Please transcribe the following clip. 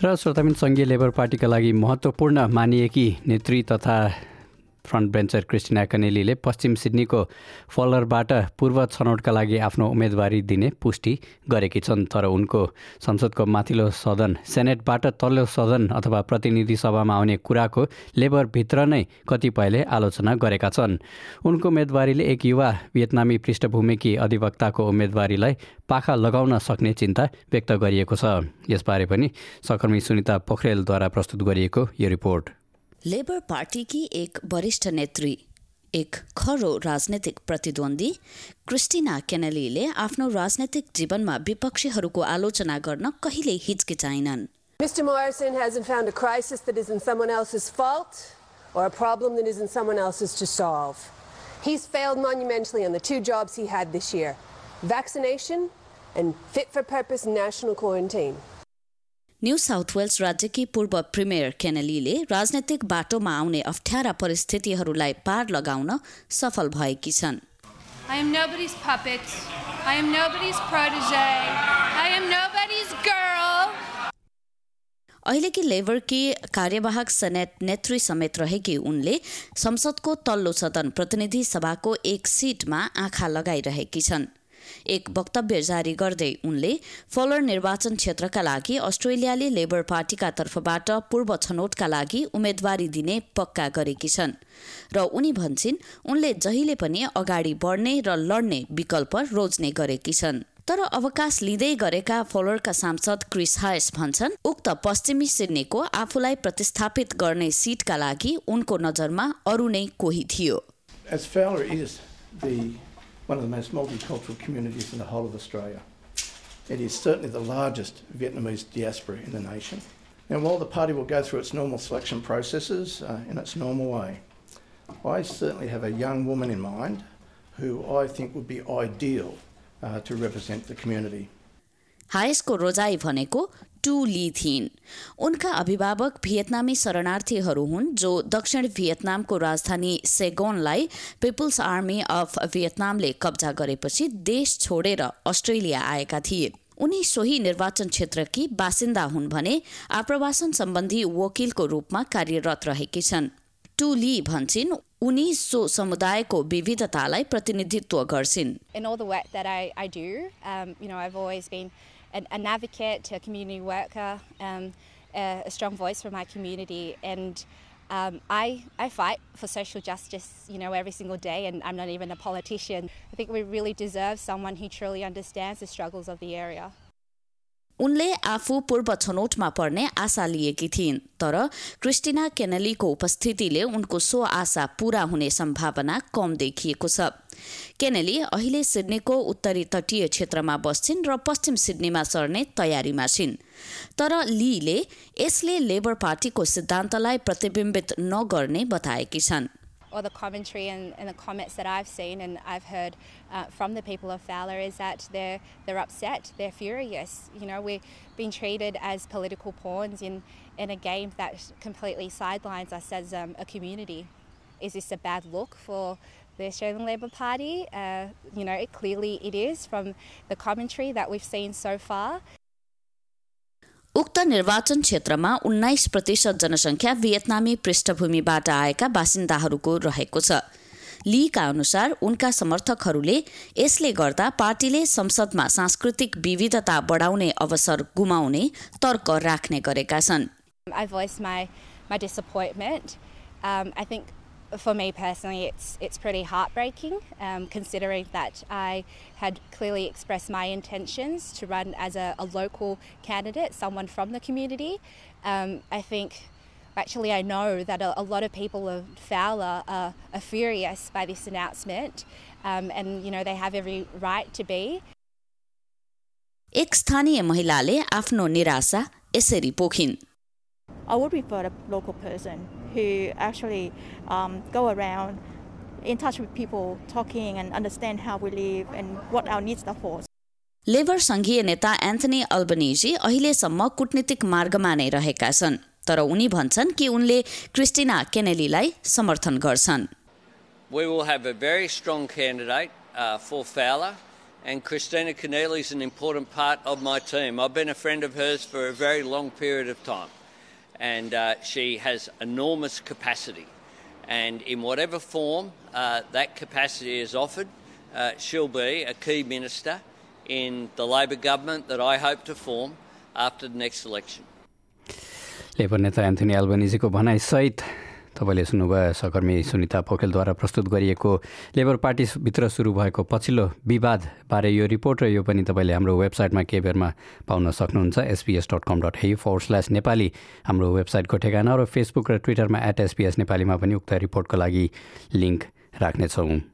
र श्रोताबिन सङ्घीय लेबर पार्टीका लागि महत्त्वपूर्ण मानिएकी नेत्री तथा फ्रन्ट बेन्चर क्रिस्टिना केनेलीले पश्चिम सिडनीको फलरबाट पूर्व छनौटका लागि आफ्नो उम्मेदवारी दिने पुष्टि गरेकी छन्। तर उनको संसदको माथिल्लो सदन सेनेटबाट तल्लो सदन अथवा प्रतिनिधि सभामा आउने कुराको लेबरभित्र नै कतिपयले आलोचना गरेका छन्। उनको उम्मेदवारीले एक युवा भियतनामी पृष्ठभूमिकी अधिवक्ताको उम्मेदवारीलाई पाखा लगाउन सक्ने चिन्ता व्यक्त गरिएको छ। यसबारे पनि सहकर्मी सुनिता पोखरेलद्वारा प्रस्तुत गरिएको यो रिपोर्ट। लेबर पार्टी की एक वरिष्ठ नेत्री, एक खरो राजनीतिक प्रतिद्वन्दी क्रिस्टिना केनेलीले आफ्नो राजनीतिक जीवनमा विपक्षीहरूको आलोचना गर्न कहिल्यै हिचकिचाइनन्। Mr. Morrison hasn't found a crisis that is in someone else's fault or a problem that is in someone else's to solve. He's failed monumentally on the two jobs he had this year: vaccination and fit for purpose national quarantine. New South Wales राज्यकी पूर्व premier केनेलीले राजनैतिक बाटोमा आउने अप्ठ्यारा परिस्थितिहरूलाई पार लगाउन सफल भएकी छन्। I am nobody's puppet. I am nobody's protege. I am nobody's girl. अहिलेकी लेबरकी कार्यवाहक सेनेट नेत्री समेत रहेकी उनले संसदको तल्लो सदन प्रतिनिधि सभाको एक सिटमा आँखा लगाइरहेकी छन्। एक वक्तव्य जारी गर्दै उनले फलर निर्वाचन क्षेत्रका लागि अस्ट्रेलियाली लेबर पार्टीका तर्फबाट पूर्व छनौटका लागि उम्मेदवारी दिने पक्का गरेकी छन् र उनी भन्छिन् उनले जहिले पनि अगाडि बढ्ने र लड्ने विकल्प रोज्ने गरेकी छन्। तर अवकाश लिँदै गरेका फलरका सांसद क्रिस हायस भन्छन् उक्त पश्चिमी सिडनीको आफूलाई प्रतिस्थापित गर्ने सिटका लागि उनको नजरमा अरू नै कोही थियो। As Fowler is one of the most multicultural communities in the whole of Australia. It is certainly the largest Vietnamese diaspora in the nation. And while the party will go through its normal selection processes in its normal way, I certainly have a young woman in mind who I think would be ideal to represent the community. हायसको रोजाई भनेको to ली थिइन्। उनका अभिभावक भियतनामी शरणार्थीहरू हुन् जो दक्षिण भियतनामको राजधानी सेगोनलाई पिपुल्स आर्मी अफ भियतनामले कब्जा गरेपछि देश छोडेर अस्ट्रेलिया आएका थिए। उनी सोही निर्वाचन क्षेत्रकी बासिन्दा हुन् भने आप्रवासन सम्बन्धी वकिलको रूपमा कार्यरत रहेकी छन्। टु ली भन्छिन् उनी सो समुदायको विविधतालाई प्रतिनिधित्व गर्छिन्। In all the work that I do, I've always been an advocate, a community worker, a strong voice for my community, and I fight for social justice, every single day, and I'm not even a politician. I think we really deserve someone who truly understands the struggles of the area. उनले आफू पूर्व छनौटमा पर्ने आशा लिएकी थिइन् तर Christina केनेलीको उपस्थितिले उनको so आशा पूरा हुने सम्भावना कम देखिएको छ। केनेली अहिले सिडनीको उत्तरी तटीय क्षेत्रमा बस्छिन् र पश्चिम सिडनीमा सर्ने तयारीमा छिन्। तर लीले यसले लेबर पार्टीको सिद्धान्तलाई प्रतिबिम्बित नगर्ने बताएकी छन्। Or the commentary and the comments that I've seen and I've heard from the people of Fowler is that they're upset, they're furious. We're being treated as political pawns in a game that completely sidelines us as a community. Is this a bad look for the Australian Labor Party? Clearly it is from the commentary that we've seen so far. उक्त निर्वाचन क्षेत्रमा 19% जनसङ्ख्या भियतनामी पृष्ठभूमिबाट आएका बासिन्दाहरूको रहेको छ। Leica अनुसार उनका समर्थकहरूले यसले गर्दा पार्टीले संसदमा सांस्कृतिक विविधता बढाउने अवसर गुमाउने तर्क राख्ने गरेका छन्। I voiced my disappointment. I think for me personally it's pretty heartbreaking considering that I had clearly expressed my intentions to run as a local candidate, someone from the community. I know that a lot of people of Fowler are furious by this announcement and they have every right to be. एक स्थानीय महिलाले आफ्नो निराशा यसरी पोखिन्। I would prefer a local person who actually go around in touch with people, talking and understand how we live and what our needs are for. Labour संघीय नेता Anthony Albanese अहिलेसम्म कूटनीतिक मार्गमा नै रहेका छन् तर उनी भन्छन् कि उनले क्रिस्टिना केनेलीलाई समर्थन गर्छन्। We will have a very strong candidate for Fowler and Christina Keneally is an important part of my team. I've been a friend of hers for a very long period of time, and she has enormous capacity. And in whatever form that capacity is offered, she'll be a key minister in the Labor government that I hope to form after the next election. Labour नेता Anthony एल्बनिजीको भनाइसहित तपाईँले सुन्नुभयो सहकर्मी सुनिता पोखरेलद्वारा प्रस्तुत गरिएको labour पार्टीभित्र सुरु भएको पछिल्लो विवादबारे यो रिपोर्ट र यो पनि तपाईँले हाम्रो वेबसाइटमा केही बेरमा पाउन सक्नुहुन्छ sbs.com.au/नेपाली हाम्रो वेबसाइटको ठेगाना र फेसबुक र ट्विटरमा @SBS नेपालीमा पनि उक्त रिपोर्टको लागि लिङ्क राख्नेछौँ।